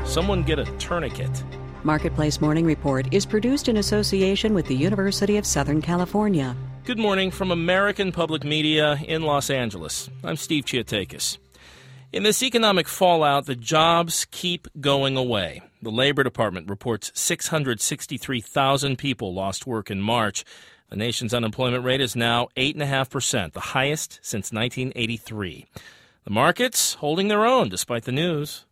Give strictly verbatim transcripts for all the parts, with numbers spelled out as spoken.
someone get a tourniquet. Marketplace Morning Report is produced in association with the University of Southern California. Good morning from American Public Media in Los Angeles. I'm Steve Chiatakis. In this economic fallout, the jobs keep going away. The Labor Department reports six hundred sixty-three thousand people lost work in March. The nation's unemployment rate is now eight point five percent, the highest since nineteen eighty-three. The markets holding their own despite the news.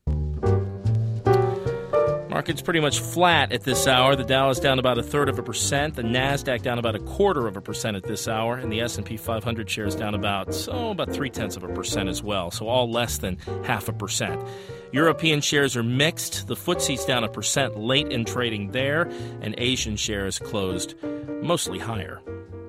Market's pretty much flat at this hour. The Dow is down about a third of a percent. The Nasdaq down about a quarter of a percent at this hour. And the S and P five hundred shares down about, oh, about three-tenths of a percent as well. So all less than half a percent. European shares are mixed. The F T S E's down a percent late in trading there. And Asian shares closed mostly higher.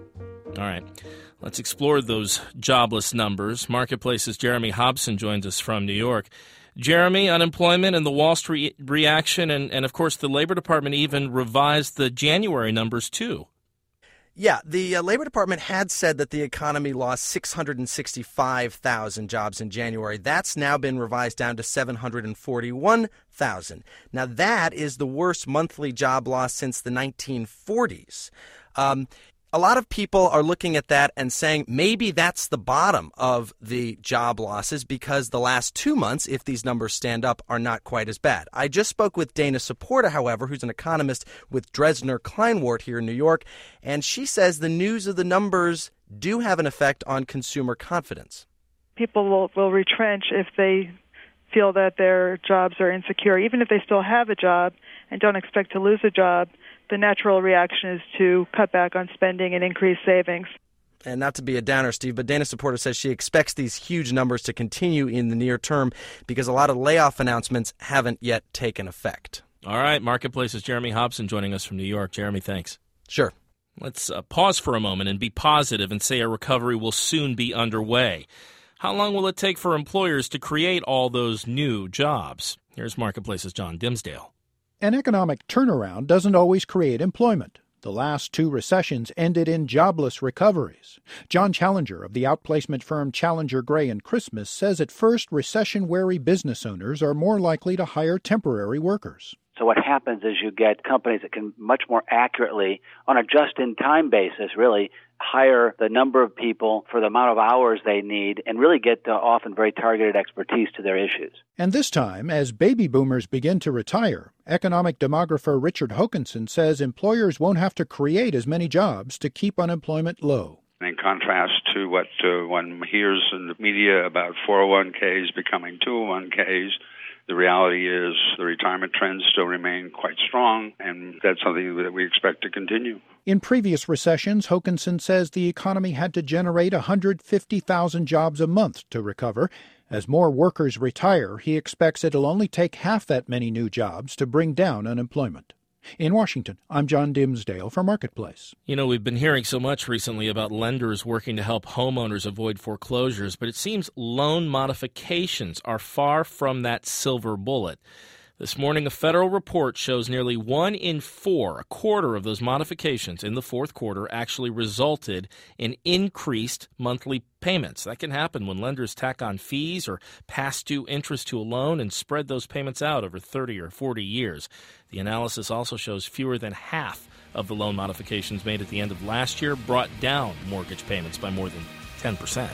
All right. Let's explore those jobless numbers. Marketplace's Jeremy Hobson joins us from New York. Jeremy, unemployment and the Wall Street reaction, and, and of course the Labor Department even revised the January numbers too. Yeah, the uh, Labor Department had said that the economy lost six hundred sixty-five thousand jobs in January. That's now been revised down to seven hundred forty-one thousand. Now that is the worst monthly job loss since the nineteen forties. Um, A lot of people are looking at that and saying maybe that's the bottom of the job losses because the last two months, if these numbers stand up, are not quite as bad. I just spoke with Dana Saporta, however, who's an economist with Dresdner Kleinwort here in New York, and she says the news of the numbers do have an effect on consumer confidence. People will, will retrench if they feel that their jobs are insecure. Even if they still have a job and don't expect to lose a job, the natural reaction is to cut back on spending and increase savings. And not to be a downer, Steve, but Dana Saporta says she expects these huge numbers to continue in the near term because a lot of layoff announcements haven't yet taken effect. All right, Marketplace's Jeremy Hobson joining us from New York. Jeremy, thanks. Sure. Let's uh, pause for a moment and be positive and say a recovery will soon be underway. How long will it take for employers to create all those new jobs? Here's Marketplace's John Dimsdale. An economic turnaround doesn't always create employment. The last two recessions ended in jobless recoveries. John Challenger of the outplacement firm Challenger Gray and Christmas says at first recession-wary business owners are more likely to hire temporary workers. So what happens is you get companies that can much more accurately, on a just-in-time basis, really, hire the number of people for the amount of hours they need and really get uh, often very targeted expertise to their issues. And this time, as baby boomers begin to retire, economic demographer Richard Hokanson says employers won't have to create as many jobs to keep unemployment low. In contrast to what uh, one hears in the media about four oh one k's becoming two oh one k's, the reality is the retirement trends still remain quite strong, and that's something that we expect to continue. In previous recessions, Hokanson says the economy had to generate one hundred fifty thousand jobs a month to recover. As more workers retire, he expects it'll only take half that many new jobs to bring down unemployment. In Washington, I'm John Dimsdale for Marketplace. You know, we've been hearing so much recently about lenders working to help homeowners avoid foreclosures, but it seems loan modifications are far from that silver bullet. This morning, a federal report shows nearly one in four, a quarter of those modifications in the fourth quarter actually resulted in increased monthly payments. That can happen when lenders tack on fees or past due interest to a loan and spread those payments out over thirty or forty years. The analysis also shows fewer than half of the loan modifications made at the end of last year brought down mortgage payments by more than ten percent.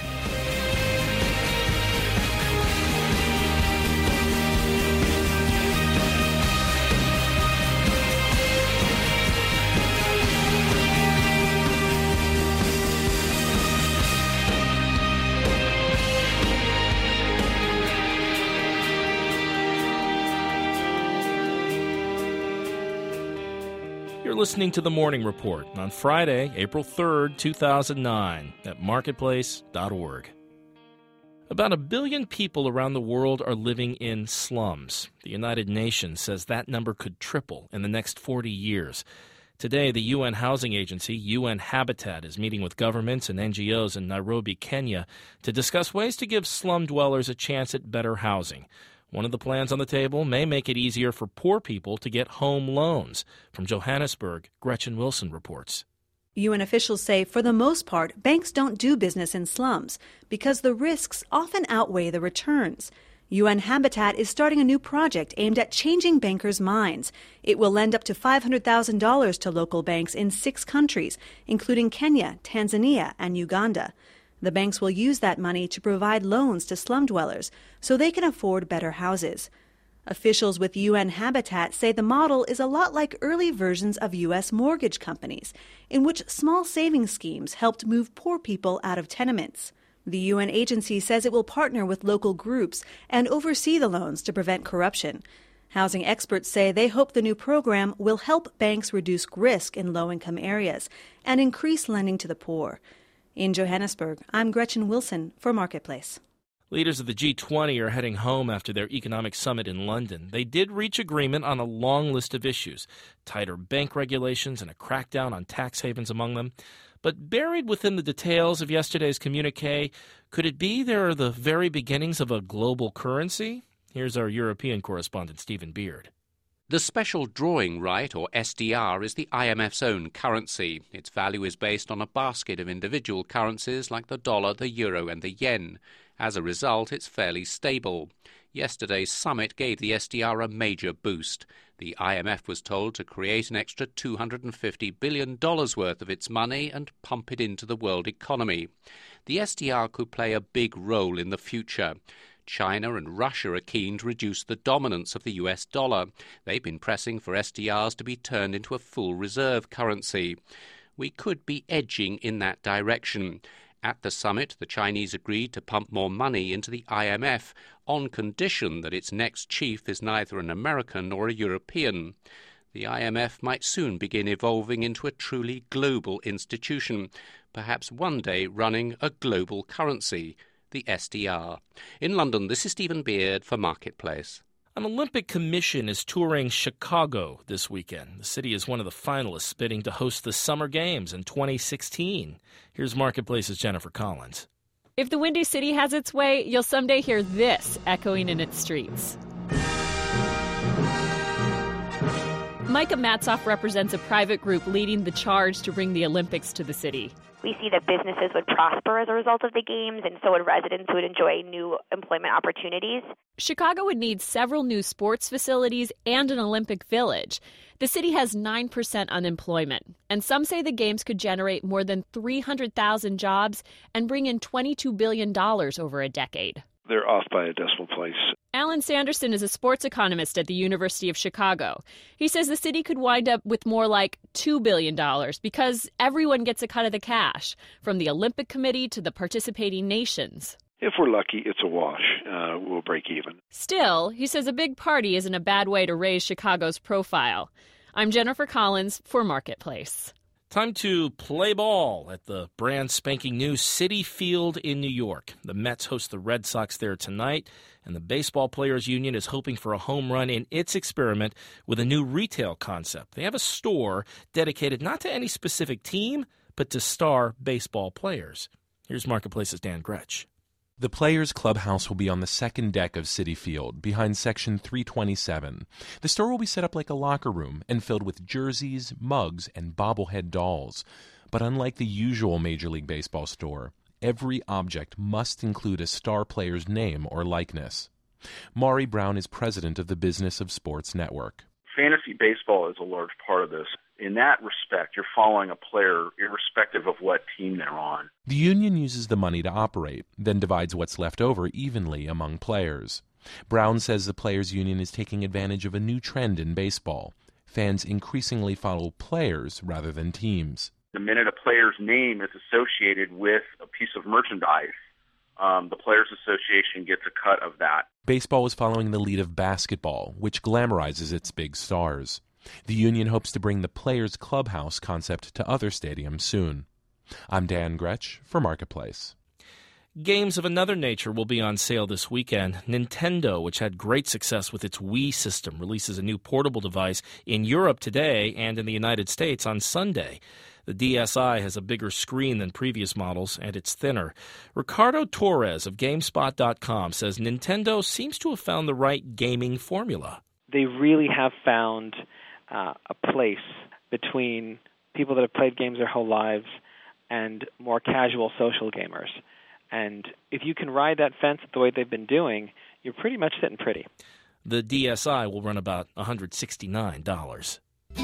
You're listening to The Morning Report on Friday, April third, two thousand nine at marketplace dot org. About a billion people around the world are living in slums. The United Nations says that number could triple in the next forty years. Today, the U N Housing Agency, U N Habitat, is meeting with governments and N G Os in Nairobi, Kenya, to discuss ways to give slum dwellers a chance at better housing. One of the plans on the table may make it easier for poor people to get home loans. From Johannesburg, Gretchen Wilson reports. U N officials say, for the most part, banks don't do business in slums because the risks often outweigh the returns. U N Habitat is starting a new project aimed at changing bankers' minds. It will lend up to five hundred thousand dollars to local banks in six countries, including Kenya, Tanzania, and Uganda. The banks will use that money to provide loans to slum dwellers so they can afford better houses. Officials with U N Habitat say the model is a lot like early versions of U S mortgage companies, in which small savings schemes helped move poor people out of tenements. The U N agency says it will partner with local groups and oversee the loans to prevent corruption. Housing experts say they hope the new program will help banks reduce risk in low-income areas and increase lending to the poor. In Johannesburg, I'm Gretchen Wilson for Marketplace. Leaders of the G twenty are heading home after their economic summit in London. They did reach agreement on a long list of issues, tighter bank regulations and a crackdown on tax havens among them. But buried within the details of yesterday's communique, could it be there are the very beginnings of a global currency? Here's our European correspondent, Stephen Beard. The Special Drawing Right, or S D R, is the I M F's own currency. Its value is based on a basket of individual currencies like the dollar, the euro and the yen. As a result, it's fairly stable. Yesterday's summit gave the S D R a major boost. The I M F was told to create an extra two hundred fifty billion dollars worth of its money and pump it into the world economy. The S D R could play a big role in the future. China and Russia are keen to reduce the dominance of the U S dollar. They've been pressing for S D Rs to be turned into a full reserve currency. We could be edging in that direction. At the summit, the Chinese agreed to pump more money into the I M F on condition that its next chief is neither an American nor a European. The I M F might soon begin evolving into a truly global institution, perhaps one day running a global currency, the S D R. In London, this is Stephen Beard for Marketplace. An Olympic commission is touring Chicago this weekend. The city is one of the finalists bidding to host the Summer Games in twenty sixteen. Here's Marketplace's Jennifer Collins. If the Windy City has its way, you'll someday hear this echoing in its streets. Micah Matzoff represents a private group leading the charge to bring the Olympics to the city. We see that businesses would prosper as a result of the games, and so would residents who would enjoy new employment opportunities. Chicago would need several new sports facilities and an Olympic village. The city has nine percent unemployment, and some say the games could generate more than three hundred thousand jobs and bring in twenty-two billion dollars over a decade. They're off by a decimal place. Alan Sanderson is a sports economist at the University of Chicago. He says the city could wind up with more like two billion dollars because everyone gets a cut of the cash, from the Olympic Committee to the participating nations. If we're lucky, it's a wash. Uh, we'll break even. Still, he says a big party isn't a bad way to raise Chicago's profile. I'm Jennifer Collins for Marketplace. Time to play ball at the brand spanking new Citi Field in New York. The Mets host the Red Sox there tonight, and the Baseball Players Union is hoping for a home run in its experiment with a new retail concept. They have a store dedicated not to any specific team, but to star baseball players. Here's Marketplace's Dan Gretsch. The Players Clubhouse will be on the second deck of Citi Field, behind Section three twenty-seven. The store will be set up like a locker room and filled with jerseys, mugs, and bobblehead dolls. But unlike the usual Major League Baseball store, every object must include a star player's name or likeness. Maury Brown is president of the Business of Sports Network. Fantasy baseball is a large part of this. In that respect, you're following a player irrespective of what team they're on. The union uses the money to operate, then divides what's left over evenly among players. Brown says the Players Union is taking advantage of a new trend in baseball. Fans increasingly follow players rather than teams. The minute a player's name is associated with a piece of merchandise, um, the Players Association gets a cut of that. Baseball is following the lead of basketball, which glamorizes its big stars. The union hopes to bring the Players Clubhouse concept to other stadiums soon. I'm Dan Gretsch for Marketplace. Games of another nature will be on sale this weekend. Nintendo, which had great success with its Wii system, releases a new portable device in Europe today and in the United States on Sunday. The D S i has a bigger screen than previous models, and it's thinner. Ricardo Torres of GameSpot dot com says Nintendo seems to have found the right gaming formula. They really have found uh, a place between people that have played games their whole lives and more casual social gamers. And if you can ride that fence the way they've been doing, you're pretty much sitting pretty. The D S I will run about one hundred sixty-nine dollars.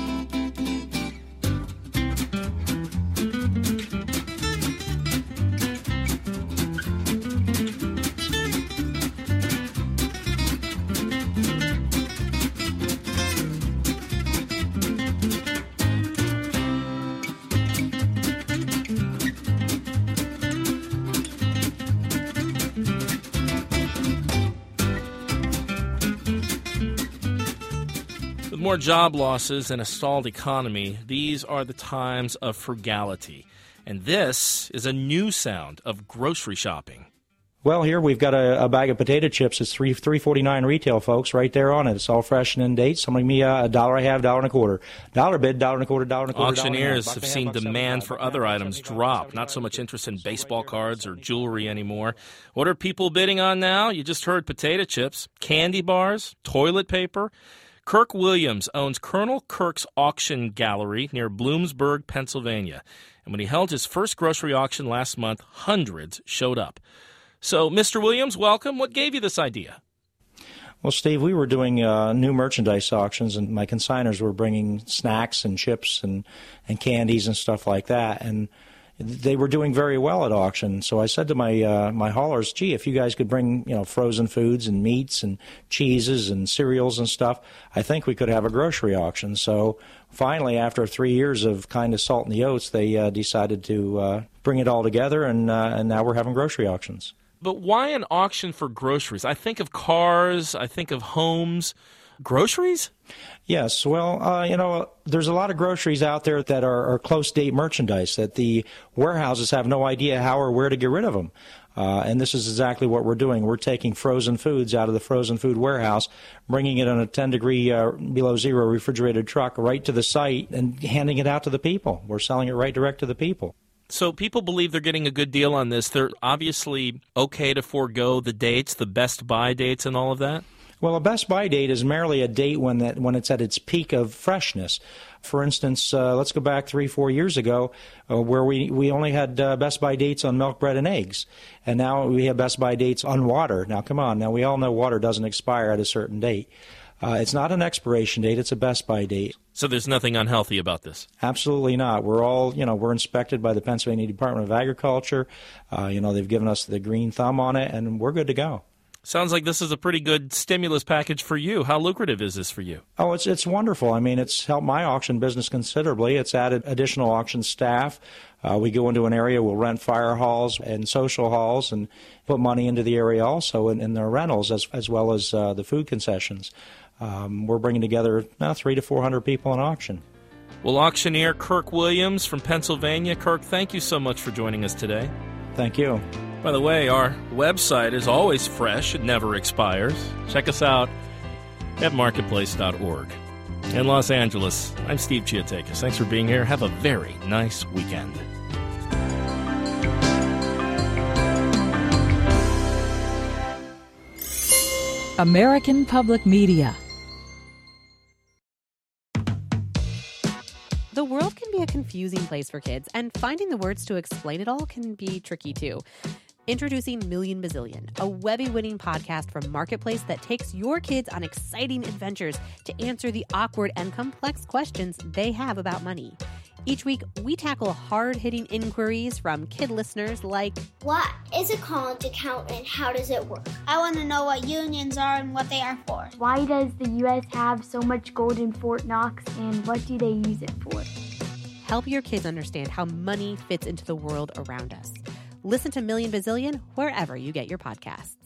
With more job losses and a stalled economy, these are the times of frugality. And this is a new sound of grocery shopping. Well, here we've got a, a bag of potato chips. It's three three forty nine retail, folks, right there on it. It's all fresh and in date. Somebody me uh, a dollar I have, dollar and a quarter, dollar bid, dollar and a quarter, dollar and a quarter. Auctioneers have seen demand for other items drop. Not so much interest in baseball cards or jewelry anymore. What are people bidding on now? You just heard potato chips, candy bars, toilet paper. Kirk Williams owns Colonel Kirk's Auction Gallery near Bloomsburg, Pennsylvania. And when he held his first grocery auction last month, hundreds showed up. So, Mister Williams, welcome. What gave you this idea? Well, Steve, we were doing uh, new merchandise auctions, and my consigners were bringing snacks and chips and, and candies and stuff like that. And they were doing very well at auction. So I said to my uh, my haulers, gee, if you guys could bring, you know, frozen foods and meats and cheeses and cereals and stuff, I think we could have a grocery auction. So finally, after three years of kind of salt in the oats, they uh, decided to uh, bring it all together, and uh, and now we're having grocery auctions. But why an auction for groceries? I think of cars, I think of homes. Groceries? Yes. Well, uh, you know, there's a lot of groceries out there that are, are close-date merchandise that the warehouses have no idea how or where to get rid of them. Uh, and this is exactly what we're doing. We're taking frozen foods out of the frozen food warehouse, bringing it on a ten-degree uh, below zero refrigerated truck right to the site and handing it out to the people. We're selling it right direct to the people. So people believe they're getting a good deal on this. They're obviously okay to forego the dates, the best buy dates and all of that? Well, a best buy date is merely a date when that when it's at its peak of freshness. For instance, uh, let's go back three, four years ago, uh, where we, we only had uh, best buy dates on milk, bread, and eggs, and now we have best buy dates on water. Now, come on, now we all know water doesn't expire at a certain date. Uh, it's not an expiration date; it's a best buy date. So there's nothing unhealthy about this? Absolutely not. We're all, you know, we're inspected by the Pennsylvania Department of Agriculture. Uh, you know, they've given us the green thumb on it, and we're good to go. Sounds like this is a pretty good stimulus package for you. How lucrative is this for you? Oh, it's it's wonderful. I mean, it's helped my auction business considerably. It's added additional auction staff. Uh, we go into an area, we'll rent fire halls and social halls and put money into the area also in, in their rentals as, as well as uh, the food concessions. Um, we're bringing together uh, three to four hundred people in auction. Well, auctioneer Kirk Williams from Pennsylvania. Kirk, thank you so much for joining us today. Thank you. By the way, our website is always fresh. It never expires. Check us out at marketplace dot org. In Los Angeles, I'm Steve Chiatakis. Thanks for being here. Have a very nice weekend. American Public Media. The world can be a confusing place for kids, and finding the words to explain it all can be tricky too. Introducing Million Bazillion, a Webby-winning podcast from Marketplace that takes your kids on exciting adventures to answer the awkward and complex questions they have about money. Each week, we tackle hard-hitting inquiries from kid listeners like, what is a college account and how does it work? I want to know what unions are and what they are for. Why does the U S have so much gold in Fort Knox, and what do they use it for? Help your kids understand how money fits into the world around us. Listen to Million Bazillion wherever you get your podcasts.